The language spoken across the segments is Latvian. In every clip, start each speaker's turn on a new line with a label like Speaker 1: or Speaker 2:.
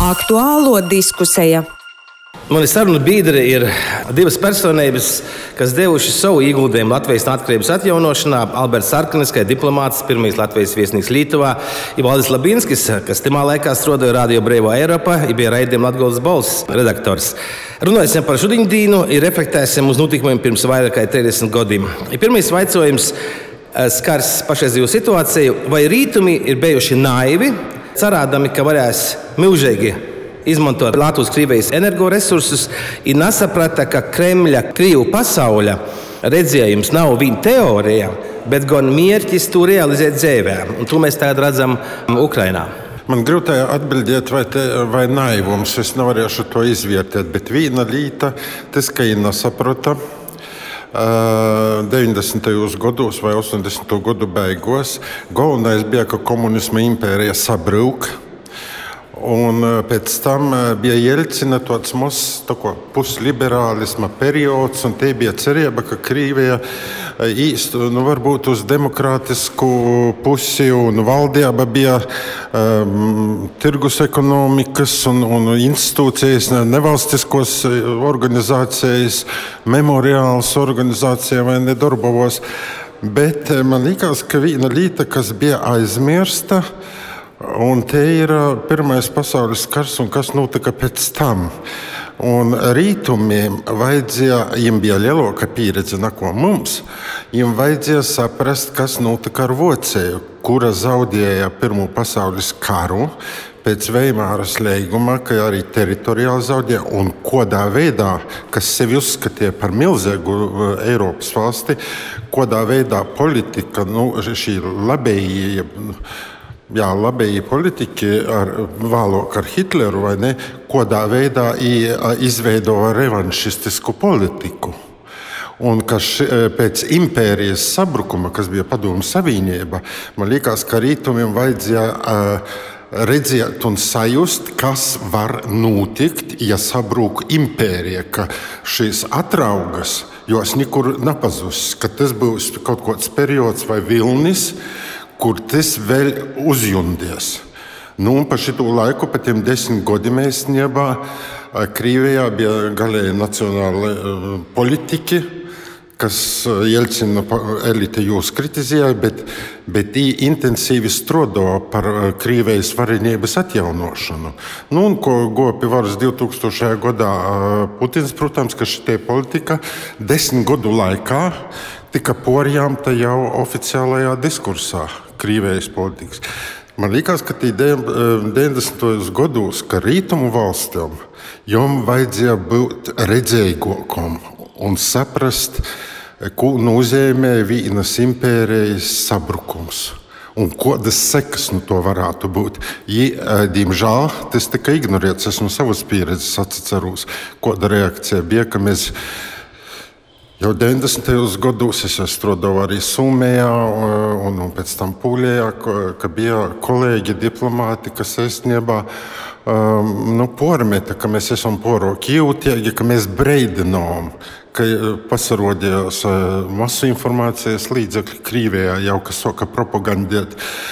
Speaker 1: Aktuālo diskusija.
Speaker 2: Mani sarunu biedri ir divas personības, kas devuši savu ieguldījumu Latvijas neatkarības atjaunošanā. Alberts Sarkanis, diplomāts, pirmais Latvijas viesnīgs Lietuvā, Valdis Labinskis, kas timā laikā strādāja Radio Brīvā Eiropa, bija raidījuma Latgales balss redaktors. Runāsim par šodien dienu, reflektēsim uz notikumiem pirms vairāk kā 30 gadiem. Pirmais jautājums skars pašreizējo situāciju. Vai rītumi ir bijuši naivi, cerādami, ka varēs milzīgi izmantot Latvijas-Krievijas energoresursus, ir nesaprata, ka Kremļa Krievu pasauļa redzējums nav viņa teorija, bet gan mērķis to realizēt dzīvē. Un to mēs tagad redzam Ukrainā.
Speaker 3: Man grūti atbildēt, vai naivums. Es nevarēšu to izvērtēt, bet viena lieta, tas, ka viņa nesaprata 90. gados vai 80. gadu beigās, galvenais bija, ka komunisma impērija sabrūk. Un pēc tam bija Jelcina tāds mazs pusliberālisma periods, un te bija cerība, ka Krievija īsti varbūt uz demokrātisku pusi, un valdība bija tirgus ekonomikas un institūcijas, nevalstiskos organizācijas, memoriāls organizācija vai nedarbovos. Bet man liekas, ka viena lieta, kas bija aizmirsta, un te ir Pirmais pasaules kars un kas notika pēc tam. Un rītumiem vajadzēja, viņiem bija lielāka pieredze nekā mums, viņiem vajadzēja saprast, kas notika ar Vāciju, kura zaudēja Pirmo pasaules karu pēc Veimāras līguma, ka arī teritoriāli zaudēja, un kādā veidā, kas sevi uzskatīja par milzīgu Eiropas valsti, kādā veidā politika, šī labēji politiķi, vēlāk ar Hitleru, vai ne, kādā veidā izveidoja revanšistisku politiku. Un pēc impērijas sabrukuma, kas bija Padomju Savienība, man liekas, ka rītumiem vajadzēja redzēt un sajust, kas var notikt, ja sabrūk impērija, ka šīs atraugas, jos nekur nepazūs, ka tas būs kaut kāds periods vai vilnis, kur tas vēl uzjundies. Un pa šito laiku, pa tiem 10 gadiem īstenībā, Krievijā bija galēji nacionāli politiķi, kas Jelcina elite jūs kritizēja, bet viņi intensīvi strādāja par Krievijas varenības atjaunošanu. Un ko goja pie varas 2000. gadā Putins, protams, ka šitie politika 10 gadu laikā tika porjāmta jau oficiālajā diskursā Krievijas politikas. Man liekas, ka 90. gados, ka rītumu valstīm jom vajadzēja būt redzējīgākam un saprast, ko nozīmē vienas impērijas sabrukums un kādas sekas to varētu būt. Diemžēl tas tika ignorēts. Es no savas pieredzes atceros, kāda reakcija bija, ka mēs jau 90. gados es strādāju arī Somijā un pēc tam Polijā, ka bija kolēģi diplomāti, kas īstenībā pormeta, ka mēs esam pārāk jūtīgi, ka mēs breidinām, ka pasarodījās masu informācijas līdzekļi Krievijā jau, kas sāka propagandēt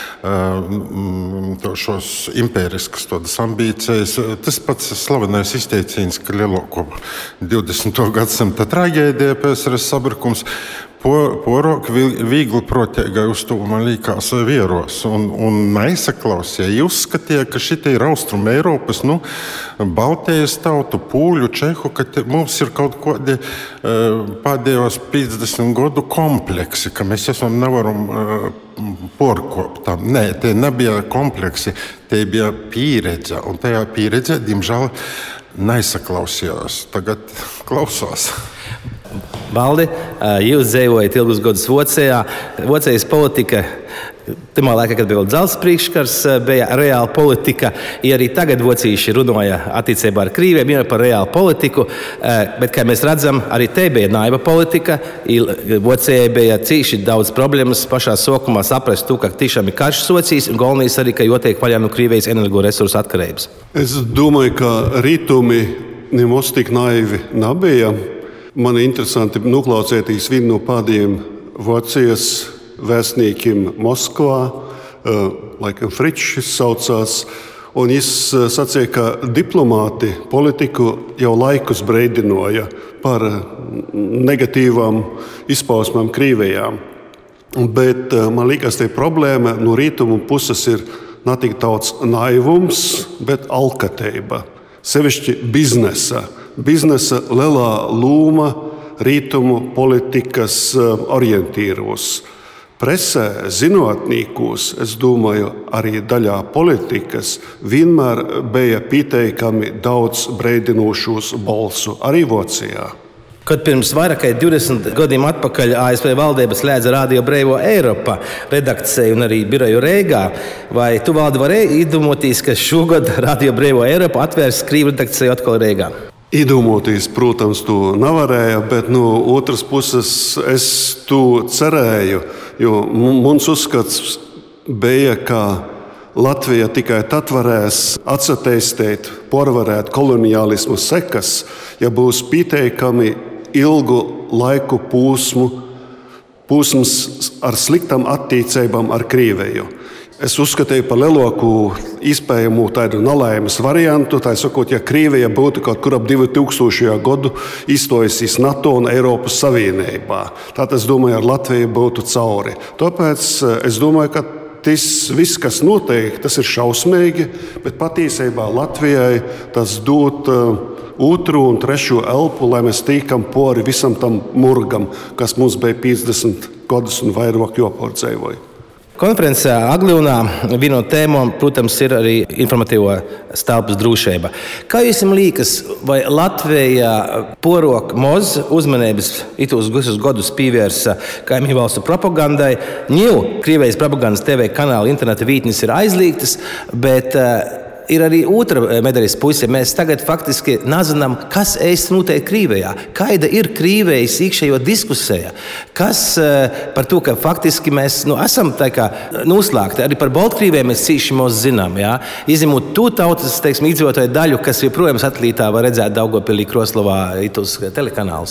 Speaker 3: šos impēriskas tādas ambīcijas. Tas pats slavenais izteiciens, ka lielāko 20. gadsimta traģēdija PSRS sabrukums porok viegli protēgai uz to, man liekas, vieros. Un nesaklausīja. Uzskatīja, ka šitie ir Austrum Eiropas, Baltijas tautu, Pūļu, Čehu, ka mums ir kaut kādi pēdējos 50 gadu kompleksi, ka mēs nevaram porkopt tam. Nē, tie nebija kompleksi, tie bija pieredze. Un tajā pieredze, diemžēl, nesaklausījās. Tagad klausās.
Speaker 2: Valdi, jūs dzīvojat ilgus gadus Vācijā. Vācijas politika, tajā laikā, kad bija dzelzceļa priekškars, bija reāla politika. Ja arī tagad vācieši runāja attiecībā ar Krieviju, bija par reālu politiku, bet, kā mēs redzam, arī te bija naiva politika. Vācijai bija cīši daudz problēmas pašā sākumā saprast, ka tiešām ir karš socijas, un galvenais arī, ka jotiek vaļā no Krievijas energoresursu atkarības.
Speaker 4: Es domāju, ka rītumi nemaz tik naivi nebija. Man ir interesanti noklausīties vienu no pēdējiem Vācijas vēstniekiem Moskvā, laikam Fričs saucās, Un viņš sacīja, ka diplomāti politiku jau laikus brīdināja par negatīvām izpausmēm Krievijā. Bet man liekas, tā problēma no rietumu puses ir ne tik daudz naivums, bet alkatība. Sevišķi biznesa lielā loma rietumu politikas orientīros. Presē, zinātnīkos, es domāju, arī daļā politikas vienmēr bija pieteikami daudz brīdinošos balsu, arī Vācijā.
Speaker 2: Kad pirms vairāk kā 20 gadiem atpakaļ ASV valdība slēdza Radio Brīvo Eiropa redakciju un arī biroju Rīgā, vai tu, Valdi, varēji iedomāties, ka šogad Radio Brīvo Eiropa atvērs Krīvu redakciju atkal Rīgā?
Speaker 4: Iedomāties, protams, to nevarēja, bet no otras puses es to cerēju, jo mums uzskats bija, ka Latvija tikai tad varēs atsateistēt, pārvarēt koloniālismu sekas, ja būs pieteikami ilgu laiku posms ar sliktām attiecībām ar Krieviju. Es uzskatīju par lielāku iespējamu tādu nelaimes variantu. Tā sakot, ja Krievija būtu kaut kur ap 2000. gadu izstojusies NATO un Eiropas Savienībā, tad es domāju, ar Latviju būtu cauri. Tāpēc es domāju, ka tas viss, kas notiek, tas ir šausmīgi, bet patiesībā Latvijai tas dod otru un trešo elpu, lai mēs tīkam pori visam tam murgam, kas mums bija 50 gadus un vairāk jāpārdzīvoja.
Speaker 2: Konferencē Agļonā viena no tēmām, protams, ir arī informatīvo stelpas drošība. Kā jums liekas, vai Latvija porok moz uzmanības itos visus gadus pievērsa kaimiņu valstu propagandai? Krievijas propagandas TV kanāli, interneta vietnes ir aizliegtas, bet ir arī otra medaļas puse. Mēs tagad faktiski nezinām, kas īsti notiek Krievijā. Kāda ir Krievijas iekšējā diskusija? Kas par to, ka faktiski mēs esam tā kā noslēgti. Arī par Baltkrieviju mēs cīši maz zinām. Ja? Izņemot to tautas, iedzīvotāju daļu, kas joprojām satelītā var redzēt Daugavpilī, Kroslavā, itos telekanālus.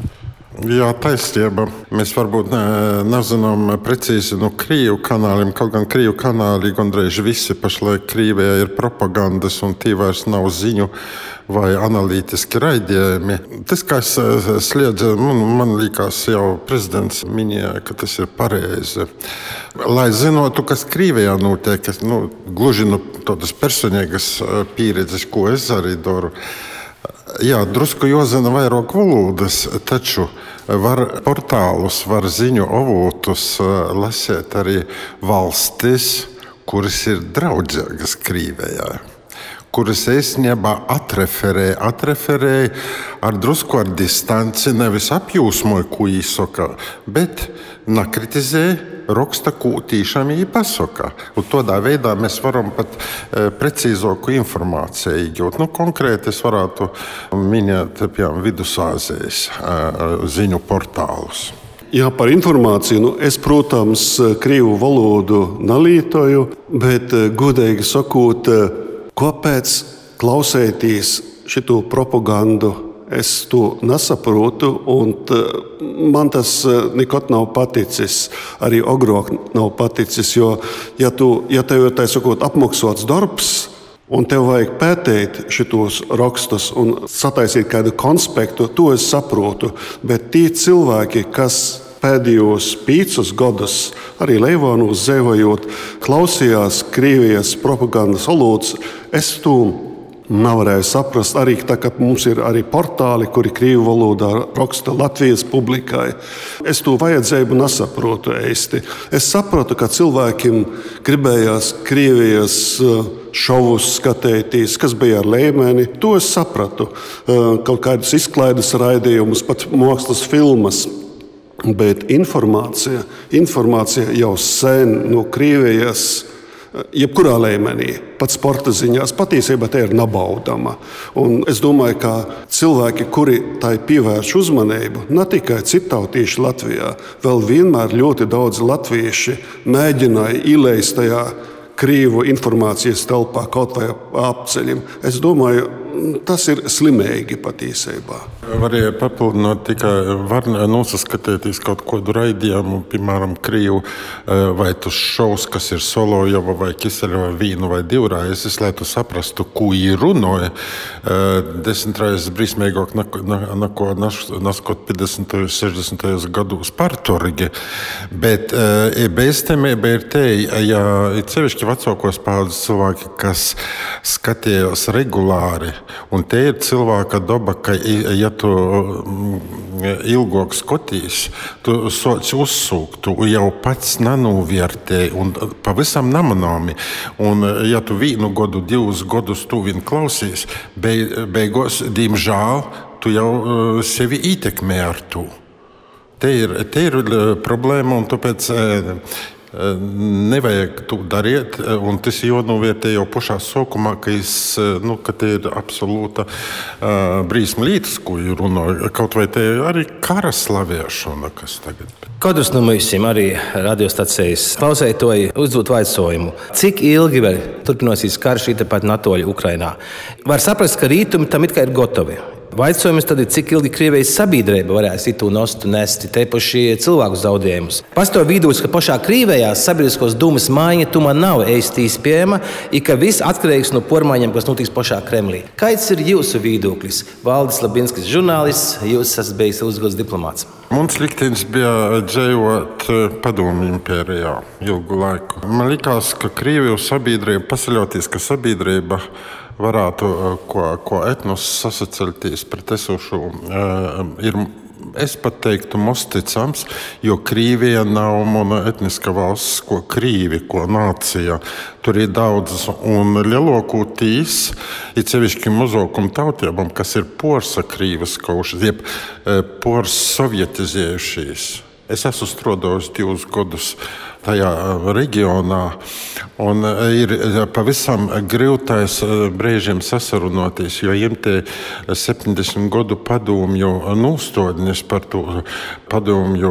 Speaker 3: Jā, taisnība. Mēs varbūt nezinām precīzi no Krievu kanāliem, kaut gan Krievu kanāli gandrīz visi pašlaik Krievijā ir propagandas un tie vairs nav ziņu vai analītiski raidījumi. Tas, kas sliedz, man liekas, jau prezidents minēja, ka tas ir pareizi. Lai zinotu, kas Krievijā notiek, gluži tādas personīgas pieredzes, ko es arī daru. Jā, drusku jāzina vairāk valodas, taču var portālus, var ziņu avotus lasīt arī valstis, kuras ir draudzīgas Krievijā, kuras īstenībā atreferēja ar drusku ar distanci, nevis apjūsmoja, ko viņi saka, bet nakritizēja, raksta, ko tiešām viņi pasaka. Un tādā veidā mēs varam pat precīzāku informāciju iegūt. Konkrēti es varētu minēt, piemēram, Vidusāzijas ziņu portālus.
Speaker 4: Jā, par informāciju. Es, protams, krievu valodu nelietoju, bet, godīgi sakot, kāpēc klausēties šito propagandu? Es to nesaprotu, un man tas nekad nav paticis, arī agrāk nav paticis, jo, ja tev ir tā sakot apmaksāts darbs, un tev vajag pētīt šitos rakstus un sataisīt kādu konspektu, to es saprotu, bet tie cilvēki, kas pēdējos 5 gadus, arī Leivānos dzīvojot, klausījās Krievijas propagandas valodas, es to nevarēju saprast, arī tā, ka mums ir arī portāli, kuri krievu valodā raksta Latvijas publikai. Es to vajadzēju nesaprotu īsti. Es saprotu, ka cilvēkiem gribējās Krievijas šovus skatīties, kas bija ar Leimeni. To es sapratu. Kaut kādus izklaides raidījumus, pat mākslas filmas. Bet informācija jau sen no Krievijas, jebkurā līmenī, pat sporta ziņās, patiesībā tā ir nabaudama. Un es domāju, ka cilvēki, kuri tai pievērš uzmanību, ne tikai citautieši Latvijā, vēl vienmēr ļoti daudz latvieši mēģināja ieleist tajā krievu informācijas telpā kaut vai apceļiem. Es domāju, tas ir slimīgi patiesībā.
Speaker 3: Varēja papildināt tikai var nosaskatīties kaut kādu raidījumu, piemēram, Krievu vai tas šovs, kas ir Solojova vai Kiseļova vīnu vai divraizes, lai tu saprastu, ko viņi runāja. 10 reizes brīsmīgāk naskot 50. un 60. gados partorgi. Bet beidzamība ir te, ja ir sevišķi vecākos paudzes cilvēki, kas skatījās regulāri, un te ir cilvēka daba, ka, ja tu ilgāk skatīs, tu soc uzsūkt, tu jau pats nenovērtēji un pavisam nemanāmi. Un, ja tu vienu gadu, 2 gadus tu vien klausīs, beigās, diemžēl, tu jau sevi ietekmē ar to. Te ir problēma, un tāpēc nevajag to darīt, un tas jānovērtē jau pašā sākumā, ka te ir absolūta brīsma lietas, ko runāja. Kaut vai te arī kara slavēšana, kas tagad.
Speaker 2: Katrs no mums arī radiostacijas klausētoji uzdot jautājumu, cik ilgi vēl turpināsies karš tepat Natoļa Ukrainā. Var saprast, ka rītumi tam it kā ir gatavi. Vaicojums tad ir, cik ilgi Krievijas sabiedrība varēs itu nostu nesti te paši cilvēku zaudējumus. Pastāv vidūs, ka pašā Krievijā sabiedriskos dūmas maiņa tumā nav īsti izpējama, ka viss atkarīgs no pormaiņām, kas notiks pašā Kremlī. Kāds ir jūsu viedoklis? Valdis Labinskis, žurnālists, jūs esat bijis ilgus diplomāts.
Speaker 3: Mums liktenis bija dzīvot Padomju impērijā ilgu laiku. Man likās, ka Krievijas sabiedrība pasaļoties, ka sabiedrība varētu ko etnos sasacelties pret esošu, ir, es pat teiktu, mosticams, jo Krievija nav monoetniska valsts, ko Krīvi, ko nācija. Tur ir daudzas un lielākoties, ir sevišķi mazākuma tautībām, kas ir porsa Krīvas kaušas, jeb pors sovietizējušies. Es esmu strādājis 2 gadus tajā reģionā, un ir pavisam grūtais brīžiem sasarunoties, jo viņiem te 70 gadu padomju nostādnes par to padomju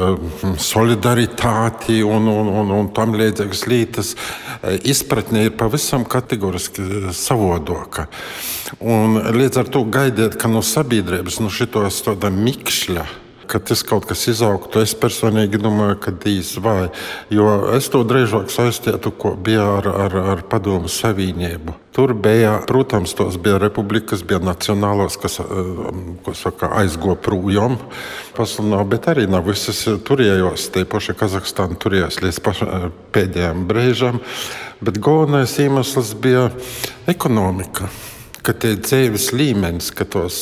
Speaker 3: solidaritāti un tam līdzīgas lietas izpratne ir pavisam kategoriski savodoka. Un līdz ar to gaidiet, ka no sabiedrības, no šitos tāda mikšļa, ka tas kaut kas izaugtu, es personīgi domāju, ka dīs vai. Jo es to drīzāk saistītu, ko bija ar Padomu Savienību. Tur bija, protams, tos bija republikas, bija nacionālos, kas aizgo projām pasaulē, bet arī nav visas turējos. Te paši Kazahstāna turējās līdz pēdējām brīžam. Bet galvenais iemesls bija ekonomika. Ka tie dzīves līmenis, ka tos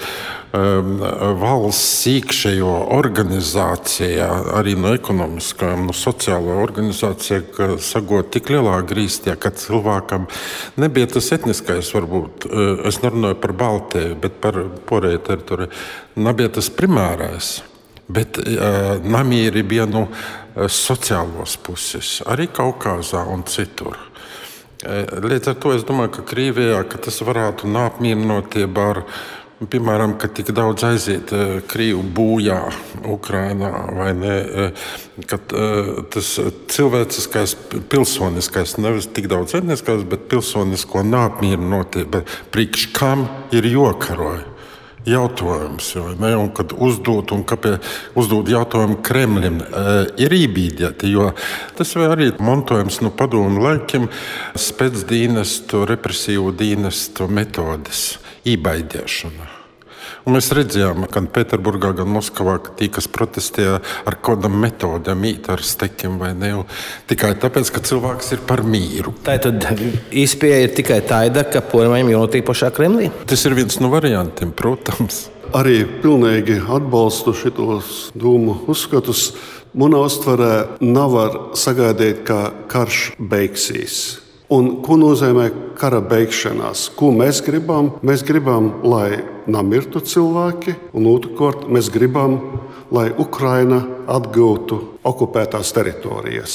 Speaker 3: valsts iekšējo organizācijā, arī no ekonomiskajām, no sociālo organizācijā, ka sagot tik lielā grīstē, ka cilvēkam nebija tas etniskais, varbūt, es nerunāju par Baltiju, bet par porēju teritoriju, nebija tas primārais, bet namīri bija no sociālos puses, arī Kaukazā un citur. Līdz ar to es domāju, ka Krievijā, ka tas varētu neapmierinotība ar, piemēram, ka tik daudz aiziet Krievu bojā Ukrainā, vai ne, ka tas cilvēciskais, pilsoniskais, nevis tik daudz etniskais, bet pilsonisko neapmierinotība, priekš kam ir jokaroja. Jautājums, ne, un kad uzdot jautājumu Kremlim, ir ībīdēti, jo tas arī montojums no padomu laikiem spēcdienestu, represīvu dienestu metodes, ībaidēšana. Un mēs redzējām, gan Pēterburgā, gan Moskavā, ka tie, kas protestēja ar kādam metodam, īt ar stekiem vai ne, tikai tāpēc, ka cilvēks ir par mīru.
Speaker 2: Tātad īspēja ir tikai tāda, ka pormaiņam jānotiek pašā Kremlī?
Speaker 3: Tas ir viens no variantiem, protams.
Speaker 4: Arī pilnīgi atbalstu šitos dūmu uzskatus. Manā uztverē nevar sagaidīt, ka karš beigsies. Un ko nozīmē kara beigšanās? Ko mēs gribam? Mēs gribam, lai nemirtu cilvēki, un otrkārt mēs gribam, lai Ukraina atgūtu okupētās teritorijas.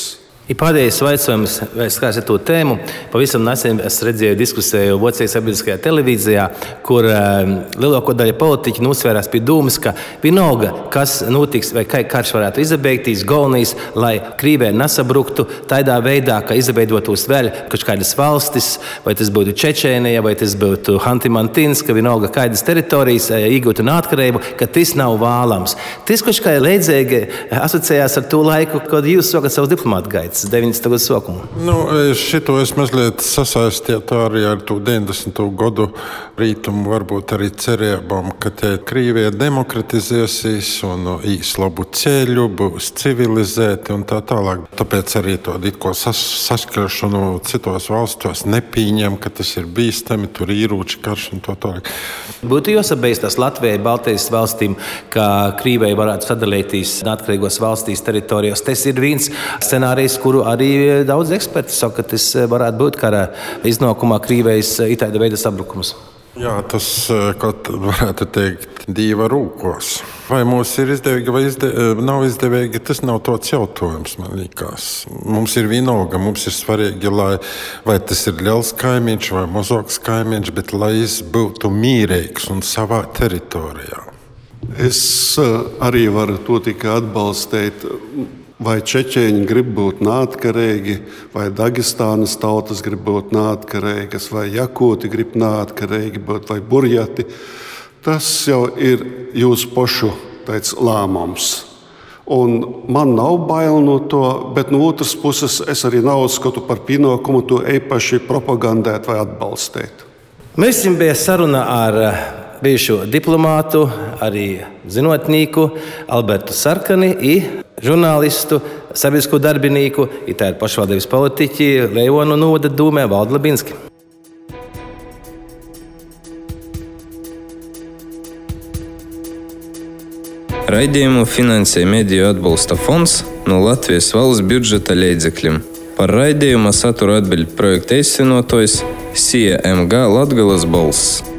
Speaker 2: Ir pēdējais jautājums, vai skāsi to tēmu. Pavisam nesen es redzēju diskusiju Vācijas sabiedriskajā televīzijā, kur lielāko daļu politiķi nosvērās pie dūmas, ka vienalga, kas notiks vai kā karš varētu izbeigties, galvenais, lai Krievija nesabruktu tādā veidā, ka izveidotos vēl kaut kādas valstis, vai tas būtu Čečēnija, vai tas būtu Hanti-Mantinska, vienalga kādas teritorijas iegūtu neatkarību, ka tas nav vēlams. Tas kaut kā līdzīgi asociējās ar to laiku, kad jūs sākat savus diplomātu gaitas. 90. gadu sākumu.
Speaker 3: Šito es mazliet sasaistītu arī ar to 90. gadu rītumu, varbūt arī cerībām, ka Krievija demokratizēsies un īs labu ceļu, būs civilizēti un tā tālāk. Tāpēc arī to sašķelšanu citos valstos nepieņem, ka tas ir bīstami, tur ieroči karš un tā tālāk.
Speaker 2: Būtu jāsabeidz tas Latvijai, Baltijas valstīm, ka Krievija varētu sadalīties neatkarīgos valstīs teritorijos. Tas ir viens scenārijs, kuru arī daudz eksperti saka, ka tas varētu būt kara iznākumā Krievijas itāļu veida sabrukums.
Speaker 3: Jā, tas, kaut varētu teikt, dieva rūkos. Vai mums ir izdevīgi vai nav izdevīgi, tas nav tāds jautājums, man liekas. Mums ir vienalga, mums ir svarīgi, vai tas ir liels kaimiņš vai mazāks kaimiņš, bet lai viņš būtu mīrīgs un savā teritorijā.
Speaker 4: Es arī varu to tikai atbalstīt. Vai čečēņi grib būt neatkarīgi, vai Dagestānas tautas grib būt neatkarīgas, vai jakūti grib neatkarīgi būt, vai burjati. Tas jau ir jūsu pašu lēmums. Un man nav bail no to, bet no otras puses es arī neuzskatu par pienākumu to īpaši propagandēt vai atbalstīt.
Speaker 2: Mēs jums bija saruna ar bijušo diplomātu, arī zinātnieku Albertu Sarkani un žurnālistu, sabiedrisko darbinieku, tā ir pašvaldības politiķi Leonu novada dūmē Valdi Labinski.
Speaker 5: Raidījumu finansē Mediju atbalsta fonds no Latvijas valsts budžeta līdzekļiem. Par raidījuma saturu atbild projekta īstenotājs SIE MG Latgales balss.